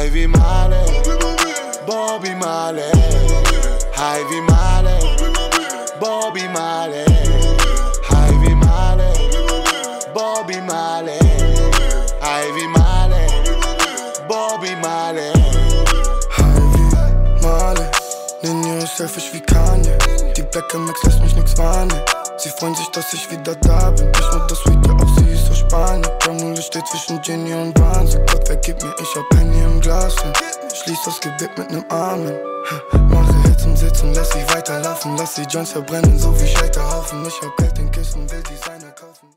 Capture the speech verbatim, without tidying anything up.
High wie Marley, Bobby Marley. High wie Marley, Bobby Marley. High wie Marley, Bobby Marley. High wie Marley, Bobby Marley. High wie Marley, Ninja ist selfish wie Kanye. Die Black M X lässt mich nix warnen. Sie freuen sich, dass ich wieder da bin. Nicht nur das Video, auch sie ist aus Spanien. Bramule steht zwischen Genie und Wahnsinn. Gott, vergib mir, ich hab Penny im Glas. Schließ das Gebet mit nem Amen. Mache Hits im Sitzen, lass sie weiterlaufen. Lass die Joints verbrennen, so wie Scheiterhaufen. Ich hab Geld in Kissen, will die sein.